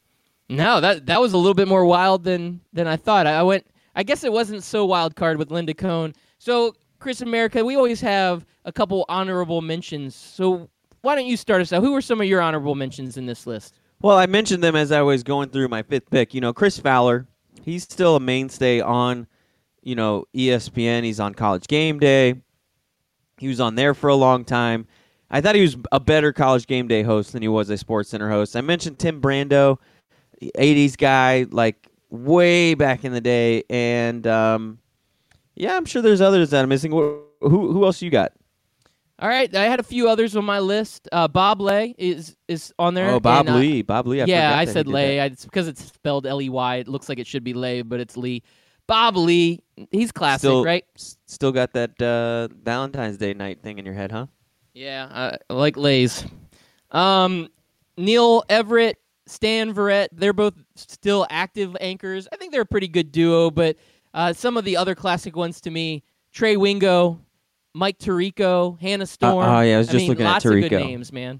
No, that that was a little bit more wild than, than I thought. I, I went. I guess it wasn't so wild card with Linda Cohn. So, Chris America, we always have a couple honorable mentions. So why don't you start us out? Who were some of your honorable mentions in this list? Well, I mentioned them as I was going through my fifth pick. You know, Chris Fowler, he's still a mainstay on, you know, E S P N. He's on College Game Day. He was on there for a long time. I thought he was a better College Game Day host than he was a SportsCenter host. I mentioned Tim Brando, eighties guy, like way back in the day. And, um, yeah, I'm sure there's others that I'm missing. Who who else you got? All right, I had a few others on my list. Uh, Bob Lay is is on there. Oh, Bob and, uh, Lee. Bob Lee. I yeah, forgot I that said he did Lay. that. I, it's because it's spelled L E Y. It looks like it should be Lay, but it's Lee. Bob Lee, he's classic, Still, right? s- Still got that uh, Valentine's Day night thing in your head, huh? Yeah, I like Lays. Um, Neil Everett, Stan Verrett, they're both still active anchors. I think they're a pretty good duo, but uh, some of the other classic ones to me, Trey Wingo, Mike Tirico, Hannah Storm. Uh, oh, yeah, I was just mean, looking at lots of good Tirico. names, man.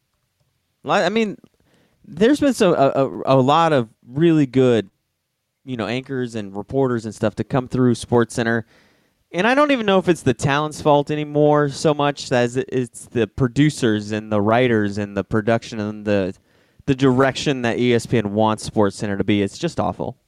Li- I mean, there's been some a, a, a lot of really good, you know, anchors and reporters and stuff to come through SportsCenter. And I don't even know if it's the talent's fault anymore so much as it- it's the producers and the writers and the production and the the direction that E S P N wants SportsCenter to be. It's just awful.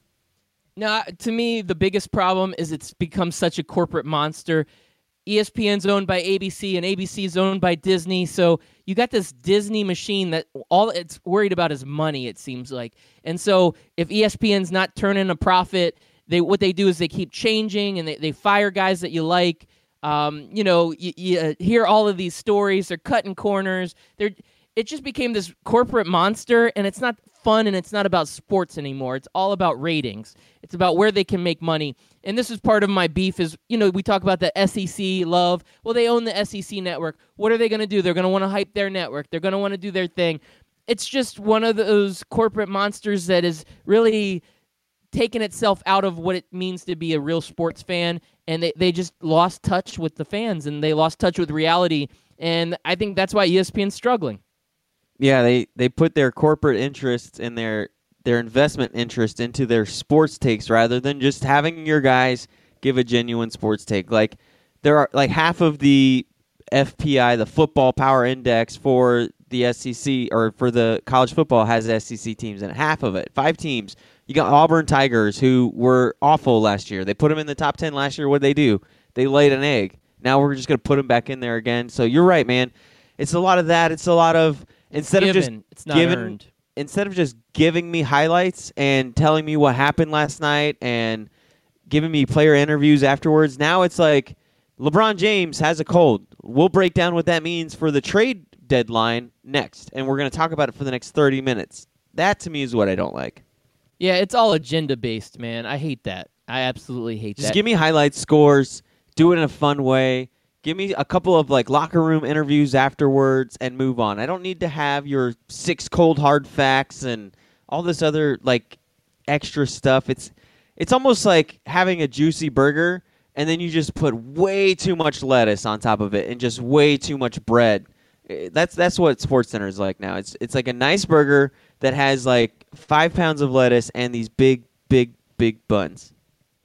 No, to me, the biggest problem is it's become such a corporate monster. E S P N's owned by A B C, and A B C's owned by Disney. So you got this Disney machine that all it's worried about is money, it seems like. And so if E S P N's not turning a profit, they what they do is they keep changing, and they, they fire guys that you like. Um, you know, you, you hear all of these stories. They're cutting corners. They're It just became this corporate monster, and it's not fun, and it's not about sports anymore. It's all about ratings. It's about where they can make money. And this is part of my beef is, you know, we talk about the S E C love. Well, they own the S E C network. What are they going to do? They're going to want to hype their network. They're going to want to do their thing. It's just one of those corporate monsters that is really taken itself out of what it means to be a real sports fan, and they, they just lost touch with the fans, and they lost touch with reality. And I think that's why E S P N's struggling. Yeah, they, they put their corporate interests and their their investment interest into their sports takes rather than just having your guys give a genuine sports take. Like there are like half of the F P I, the Football Power Index for the S E C or for the college football has S E C teams in it. Half of it, five teams. You got Auburn Tigers who were awful last year. They put them in the top ten last year. What did they do? They laid an egg. Now we're just going to put them back in there again. So you're right, man. It's a lot of that. It's a lot of instead Given, of just it's not giving earned. instead of just giving me highlights and telling me what happened last night and giving me player interviews afterwards, now it's like LeBron James has a cold. We'll break down what that means for the trade deadline next, and we're going to talk about it for the next thirty minutes. That, to me, is what I don't like. Yeah, it's all agenda-based, man. I hate that. I absolutely hate Just that. give me highlights, scores, do it in a fun way. Give me a couple of like locker room interviews afterwards and move on. I don't need to have your six cold hard facts and all this other like extra stuff. It's it's almost like having a juicy burger and then you just put way too much lettuce on top of it and just way too much bread. Eh, That's that's what SportsCenter is like now. It's it's like a nice burger that has like five pounds of lettuce and these big big big buns.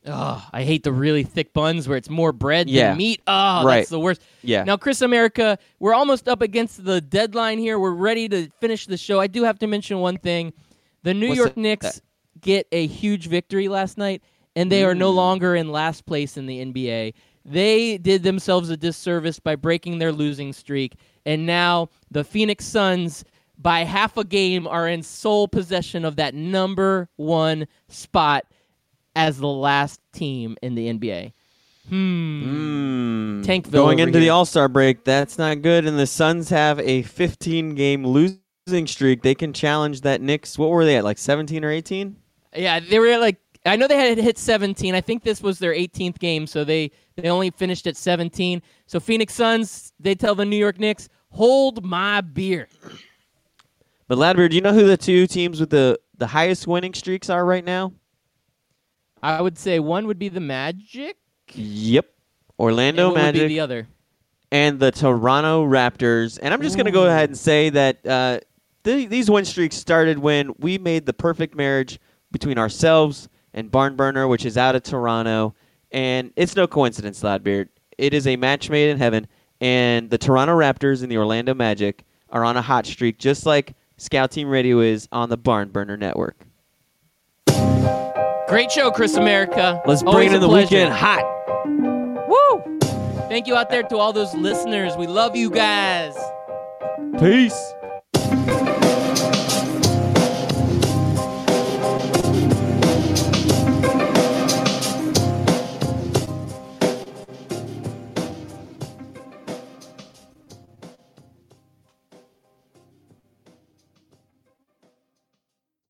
Oh, I hate the really thick buns where it's more bread Yeah. than meat. Oh, Right. that's the worst. Yeah. Now, Chris America, we're almost up against the deadline here. We're ready to finish the show. I do have to mention one thing. The New What's York that? Knicks get a huge victory last night, and they are no longer in last place in the N B A. They did themselves a disservice by breaking their losing streak, and now the Phoenix Suns, by half a game, are in sole possession of that number one spot as the last team in the N B A. Hmm. Mm. Tankville Going over into here. the All-Star break, that's not good. And the Suns have a fifteen-game losing streak. They can challenge that Knicks. What were they at, like seventeen or eighteen? Yeah, they were like, I know they had hit seventeen. I think this was their eighteenth game, so they, they only finished at seventeen. So Phoenix Suns, they tell the New York Knicks, hold my beer. But Ladbeard, do you know who the two teams with the, the highest winning streaks are right now? I would say one would be the Magic. Yep. Orlando and what Magic would be the other? and the Toronto Raptors. And I'm just going to go ahead and say that uh, th- these win streaks started when we made the perfect marriage between ourselves and Barn Burner, which is out of Toronto. And it's no coincidence, Ladbeard. It is a match made in heaven. And the Toronto Raptors and the Orlando Magic are on a hot streak, just like Scout Team Radio is on the Barn Burner Network. Great show, Chris America. Let's Always bring it a in the pleasure. weekend hot. Woo! Thank you out there to all those listeners. We love you guys. Peace.